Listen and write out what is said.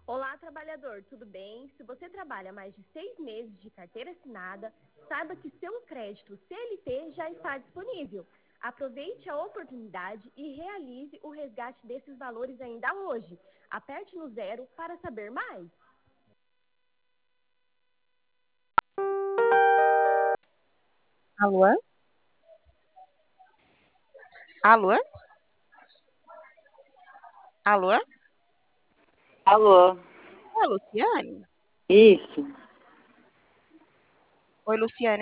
Olá, trabalhador, tudo bem? Se você trabalha mais de 6 meses de carteira assinada, saiba que seu crédito CLT já está disponível. Aproveite a oportunidade e realize o resgate desses valores ainda hoje. Aperte no 0 para saber mais. Alô? Alô? Alô? Alô, É a Luciane? isso. Oi, Luciane.